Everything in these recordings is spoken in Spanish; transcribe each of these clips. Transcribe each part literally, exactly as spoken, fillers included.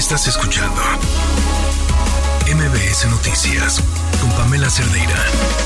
Estás escuchando M B S Noticias con Pamela Cerdeira.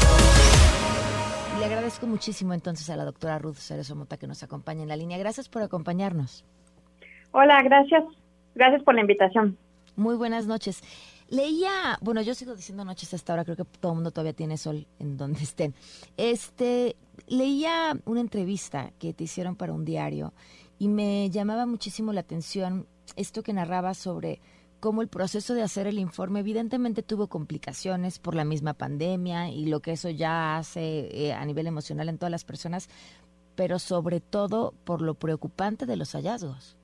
Le agradezco muchísimo entonces a la doctora Ruth Cerezo Mota que nos acompaña en la línea. Gracias por acompañarnos. Hola, gracias. Gracias por la invitación. Muy buenas noches. Leía, bueno, yo sigo diciendo noches hasta ahora, creo que todo el mundo todavía tiene sol en donde estén. Este, leía una entrevista que te hicieron para un diario y me llamaba muchísimo la atención esto que narraba sobre cómo el proceso de hacer el informe evidentemente tuvo complicaciones por la misma pandemia y lo que eso ya hace eh, a nivel emocional en todas las personas, pero sobre todo por lo preocupante de los hallazgos.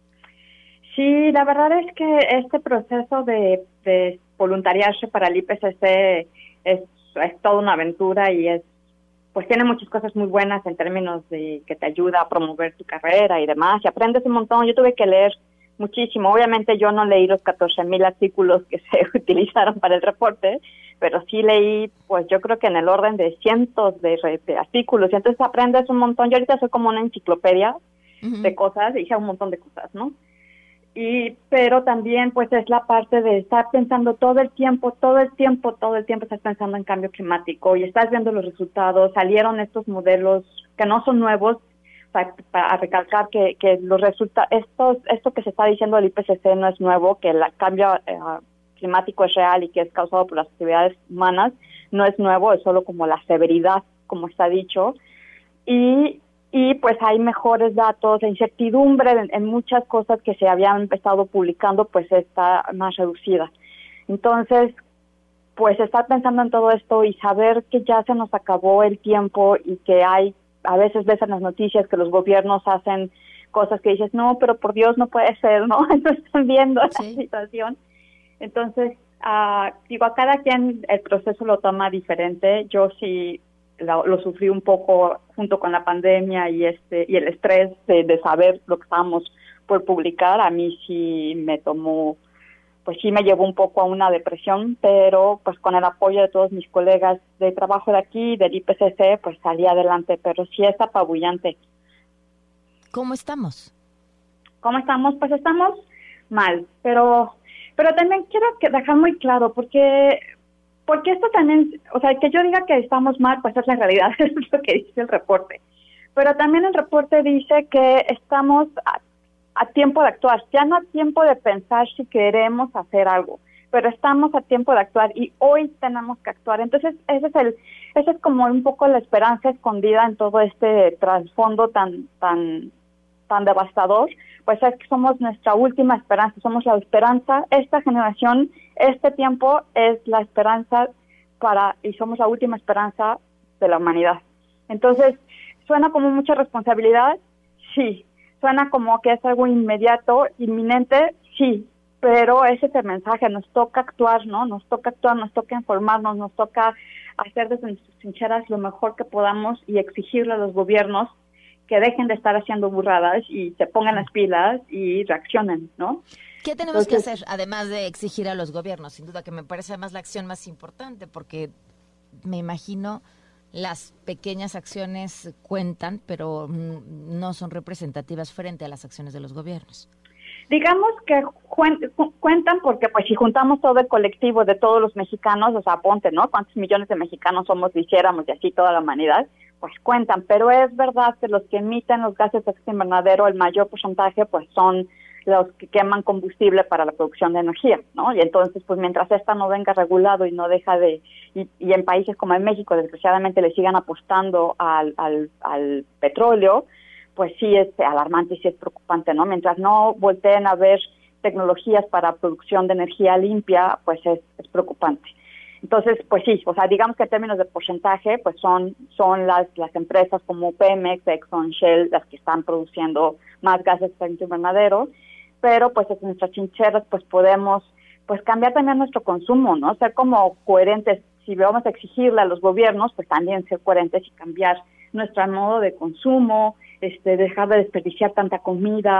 Sí, la verdad es que este proceso de, de voluntariarse para el I P C C es, es toda una aventura y es, pues tiene muchas cosas muy buenas en términos de que te ayuda a promover tu carrera y demás, y aprendes un montón. Yo tuve que leer muchísimo. Obviamente yo no leí los catorce mil artículos que se utilizaron para el reporte, pero sí leí, pues yo creo que en el orden de cientos de, de artículos, y entonces aprendes un montón. Yo ahorita soy como una enciclopedia uh-huh. de cosas, hice un montón de cosas, ¿no? Y, pero también pues es la parte de estar pensando todo el tiempo, todo el tiempo, todo el tiempo estás pensando en cambio climático y estás viendo los resultados. Salieron estos modelos que no son nuevos, para, para recalcar que, que los resultados, esto, esto que se está diciendo del I P C C no es nuevo, que el cambio eh, climático es real y que es causado por las actividades humanas, no es nuevo, es solo como la severidad, como está dicho, y y pues hay mejores datos, la incertidumbre en, en muchas cosas que se habían empezado publicando pues está más reducida. Entonces, pues estar pensando en todo esto y saber que ya se nos acabó el tiempo y que hay, a veces ves en las noticias que los gobiernos hacen cosas que dices, no, pero por Dios no puede ser, ¿no? No están viendo sí. la situación. Entonces, uh, digo, a cada quien el proceso lo toma diferente. Yo sí lo, lo sufrí un poco junto con la pandemia y este y el estrés de, de saber lo que estábamos por publicar. A mí sí me tomó, pues sí me llevó un poco a una depresión, pero pues con el apoyo de todos mis colegas de trabajo de aquí, del I P C C, pues salí adelante, pero sí es apabullante. ¿Cómo estamos? ¿Cómo estamos? Pues estamos mal, pero pero también quiero que dejar muy claro, porque porque esto también, o sea, que yo diga que estamos mal, pues es la realidad, es lo que dice el reporte. Pero también el reporte dice que estamos a, a tiempo de actuar, ya no a tiempo de pensar si queremos hacer algo, pero estamos a tiempo de actuar y hoy tenemos que actuar. Entonces, ese es el, ese es como un poco la esperanza escondida en todo este trasfondo tan, tan, tan devastador. Pues es que somos nuestra última esperanza, somos la esperanza, esta generación, este tiempo es la esperanza para, y somos la última esperanza de la humanidad. Entonces, ¿suena como mucha responsabilidad? Sí. ¿Suena como que es algo inmediato, inminente? Sí. Pero ese es el mensaje, nos toca actuar, ¿no? Nos toca actuar, nos toca informarnos, nos toca hacer desde nuestras trincheras lo mejor que podamos y exigirle a los gobiernos que dejen de estar haciendo burradas y se pongan las pilas y reaccionen, ¿no? ¿Qué tenemos Entonces, que hacer, además de exigir a los gobiernos? Sin duda que me parece además la acción más importante, porque me imagino las pequeñas acciones cuentan, pero no son representativas frente a las acciones de los gobiernos. Digamos que cuentan porque pues si juntamos todo el colectivo de todos los mexicanos, o sea, ponte, ¿no? ¿Cuántos millones de mexicanos somos, hiciéramos y así toda la humanidad? Pues cuentan, pero es verdad que los que emiten los gases de efecto invernadero, el mayor porcentaje, pues son los que queman combustible para la producción de energía, ¿no? Y entonces, pues mientras esta no venga regulado y no deja de, y, y en países como en México, desgraciadamente le sigan apostando al, al, al petróleo, pues sí es alarmante y sí es preocupante, ¿no? Mientras no volteen a ver tecnologías para producción de energía limpia, pues es, es preocupante. Entonces, pues sí, o sea, digamos que en términos de porcentaje, pues son son las las empresas como Pemex, Exxon, Shell, las que están produciendo más gases de efecto invernadero, pero pues en nuestras trincheras pues podemos pues cambiar también nuestro consumo, ¿no? Ser como coherentes, si vamos a exigirle a los gobiernos, pues también ser coherentes y cambiar nuestro modo de consumo, este dejar de desperdiciar tanta comida,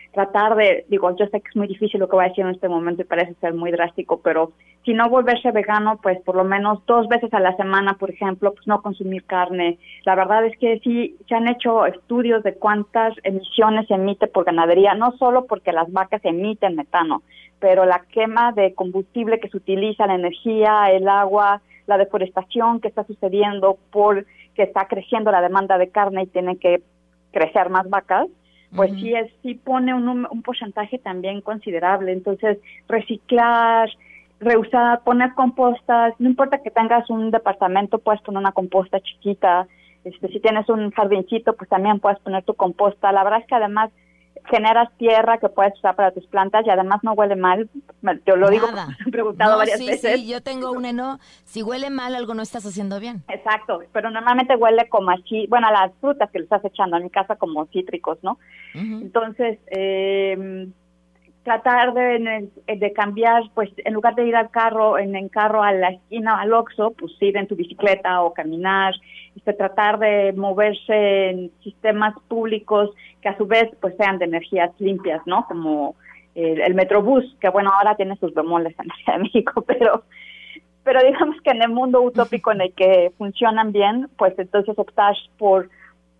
tratar de, digo, yo sé que es muy difícil lo que voy a decir en este momento y parece ser muy drástico, pero si no volverse vegano, pues por lo menos dos veces a la semana, por ejemplo, pues no consumir carne. La verdad es que sí, se han hecho estudios de cuántas emisiones se emite por ganadería, no solo porque las vacas emiten metano, pero la quema de combustible que se utiliza, la energía, el agua, la deforestación que está sucediendo por que está creciendo la demanda de carne y tienen que crecer más vacas, pues uh-huh. sí es, sí pone un, un porcentaje también considerable. Entonces, reciclar, reusar, poner compostas, no importa que tengas un departamento, puedes poner una composta chiquita. Este, si tienes un jardincito, pues también puedes poner tu composta. La verdad es que además generas tierra que puedes usar para tus plantas y además no huele mal. Yo lo digo porque me han preguntado no, varias sí, veces. Sí, yo tengo un eno. Si huele mal, algo no estás haciendo bien. Exacto, pero normalmente huele como así, bueno, a las frutas que le estás echando a mi casa como cítricos, ¿no? Uh-huh. Entonces, eh, tratar de, de cambiar, pues en lugar de ir al carro, en el carro a la esquina, al Oxxo, pues ir en tu bicicleta o caminar, este, tratar de moverse en sistemas públicos que a su vez pues sean de energías limpias, ¿no? Como el, el Metrobús, que bueno, ahora tiene sus bemoles en la Ciudad de México, pero pero digamos que en el mundo utópico en el que funcionan bien, pues entonces optar por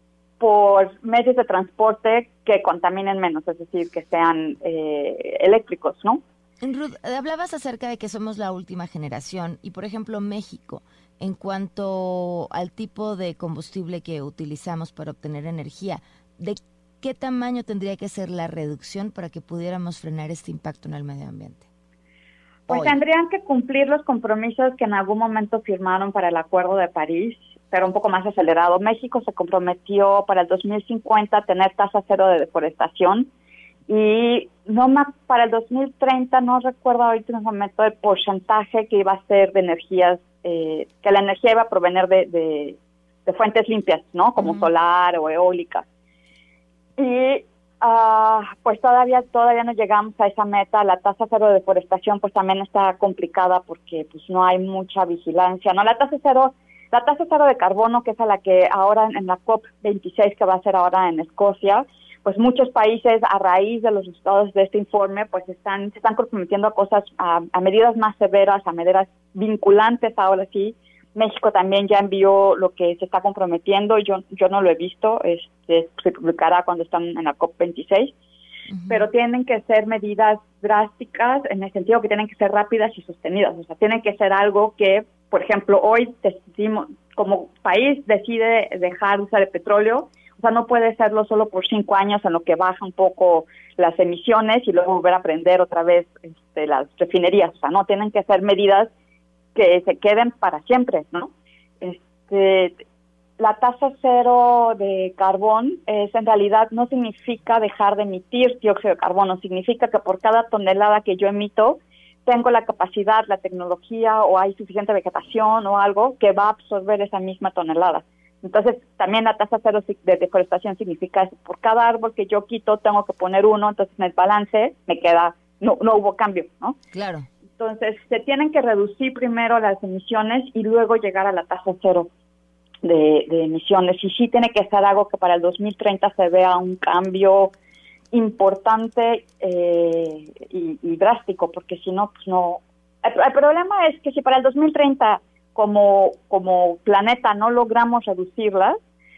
por medios de transporte que contaminen menos, es decir, que sean eh, eléctricos, ¿no? Ruth, hablabas acerca de que somos la última generación y, por ejemplo, México, en cuanto al tipo de combustible que utilizamos para obtener energía, ¿de qué tamaño tendría que ser la reducción para que pudiéramos frenar este impacto en el medio ambiente? Pues Hoy. tendrían que cumplir los compromisos que en algún momento firmaron para el Acuerdo de París, pero un poco más acelerado. México se comprometió para el dos mil cincuenta a tener tasa cero de deforestación y no más para el dos mil treinta, no recuerdo ahorita en el momento el porcentaje que iba a ser de energías, eh, que la energía iba a provenir de, de, de fuentes limpias, ¿no? Como uh-huh. solar o eólica. Y uh, pues todavía todavía no llegamos a esa meta. La tasa cero de deforestación pues también está complicada porque pues no hay mucha vigilancia, ¿no? La tasa cero La tasa cero de carbono, que es a la que ahora en la COP veintiséis, que va a ser ahora en Escocia, pues muchos países a raíz de los resultados de este informe, pues están se están comprometiendo a cosas, a, a medidas más severas, a medidas vinculantes ahora sí. México también ya envió lo que se está comprometiendo, yo yo no lo he visto, este, se publicará cuando están en la COP veintiséis, uh-huh. pero tienen que ser medidas drásticas en el sentido que tienen que ser rápidas y sostenidas, o sea, tienen que ser algo que, por ejemplo, hoy decidimos, como país decide dejar usar el petróleo, o sea, no puede serlo solo por cinco años en lo que baja un poco las emisiones y luego volver a prender otra vez este, las refinerías, o sea, no, tienen que ser medidas que se queden para siempre, ¿no? Este, la tasa cero de carbón es en realidad no significa dejar de emitir dióxido de carbono, significa que por cada tonelada que yo emito, tengo la capacidad, la tecnología o hay suficiente vegetación o algo que va a absorber esa misma tonelada. Entonces, también la tasa cero de deforestación significa eso. Por cada árbol que yo quito, tengo que poner uno, entonces en el balance me queda, no, no hubo cambio, ¿no? Claro. Entonces, se tienen que reducir primero las emisiones y luego llegar a la tasa cero de, de emisiones. Y sí tiene que ser algo que para el dos mil treinta se vea un cambio importante eh, y, y drástico, porque si no, pues no. El, el problema es que si para el dos mil treinta como como planeta no logramos reducirlas,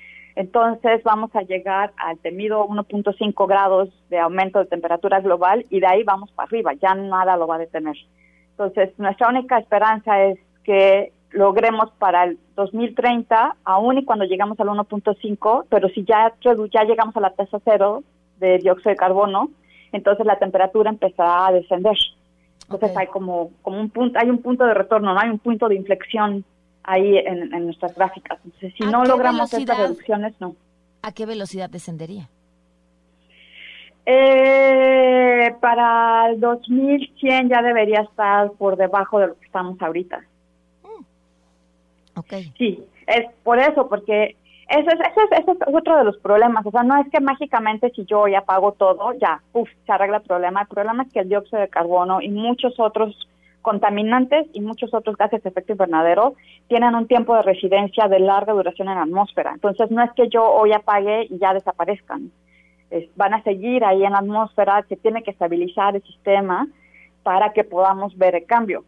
entonces vamos a llegar al temido uno punto cinco grados de aumento de temperatura global y de ahí vamos para arriba, ya nada lo va a detener. Entonces, nuestra única esperanza es que logremos para el dos mil treinta, aún y cuando llegamos al uno punto cinco, pero si ya, ya llegamos a la tasa cero de dióxido de carbono, entonces la temperatura empezará a descender. Entonces okay. hay como como un punto, hay un punto de retorno, no hay un punto de inflexión ahí en, en nuestras gráficas. Entonces, si no logramos estas reducciones, no. ¿A qué velocidad descendería? Eh, para el dos mil cien ya debería estar por debajo de lo que estamos ahorita. Mm. Okay. Sí, es por eso, porque Eso es, eso, es, eso es otro de los problemas. O sea, no es que mágicamente si yo ya apago todo, ya, uf, se arregla el problema. El problema es que el dióxido de carbono y muchos otros contaminantes y muchos otros gases de efecto invernadero tienen un tiempo de residencia de larga duración en la atmósfera. Entonces, no es que yo hoy apague y ya desaparezcan. es, van a seguir ahí en la atmósfera, se tiene que estabilizar el sistema para que podamos ver el cambio.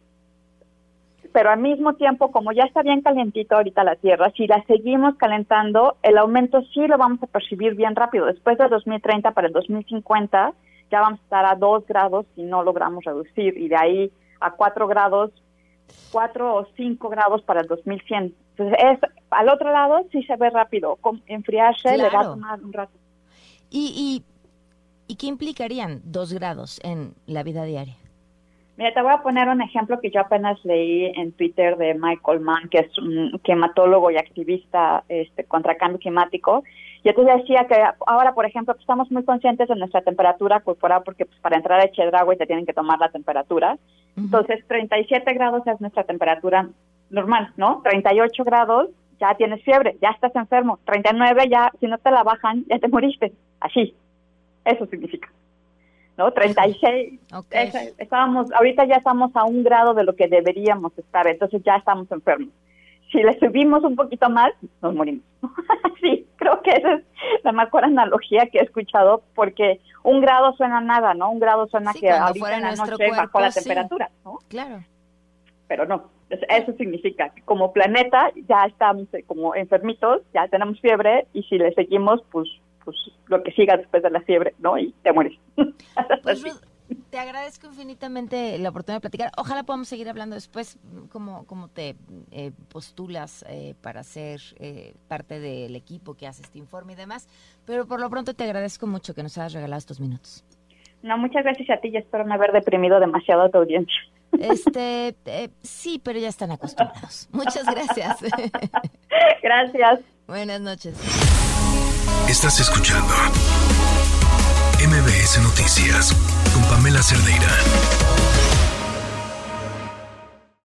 Pero al mismo tiempo, como ya está bien calientito ahorita la Tierra, si la seguimos calentando, el aumento sí lo vamos a percibir bien rápido. Después del dos mil treinta para el dos mil cincuenta, ya vamos a estar a dos grados si no logramos reducir, y de ahí a cuatro grados, cuatro o cinco grados para el dos mil cien. Entonces, es, al otro lado sí se ve rápido. Con enfriarse, claro, le va a tomar un rato. ¿Y, y, ¿Y qué implicarían dos grados en la vida diaria? Mira, te voy a poner un ejemplo que yo apenas leí en Twitter de Michael Mann, que es un climatólogo y activista este, contra cambio climático. Y entonces decía que ahora, por ejemplo, estamos muy conscientes de nuestra temperatura corporal, porque pues, para entrar a Chedraui te tienen que tomar la temperatura. Uh-huh. Entonces, treinta y siete grados es nuestra temperatura normal, ¿no? treinta y ocho grados, ya tienes fiebre, ya estás enfermo. treinta y nueve, ya, si no te la bajan, ya te moriste. Así. Eso significa. ¿No? treinta y seis, okay. es, estábamos, ahorita ya estamos a un grado de lo que deberíamos estar, entonces ya estamos enfermos. Si le subimos un poquito más, nos morimos. Sí, creo que esa es la mejor analogía que he escuchado, porque un grado suena nada, ¿no? Un grado suena sí, que ahorita en la noche cuerpo, bajó la sí. temperatura, ¿no? Claro. Pero no, eso significa que como planeta ya estamos como enfermitos, ya tenemos fiebre, y si le seguimos, pues pues lo que siga después de la fiebre, ¿no? Y te mueres. Pues, Ruth, te agradezco infinitamente la oportunidad de platicar. Ojalá podamos seguir hablando después, cómo, cómo te eh, postulas eh, para ser eh, parte del equipo que hace este informe y demás. Pero por lo pronto te agradezco mucho que nos hayas regalado estos minutos. No, muchas gracias a ti, y espero no haber deprimido demasiado a tu audiencia. Este, eh, sí, pero ya están acostumbrados. Muchas gracias. Gracias. Buenas noches. Estás escuchando M B S Noticias con Pamela Cerdeira.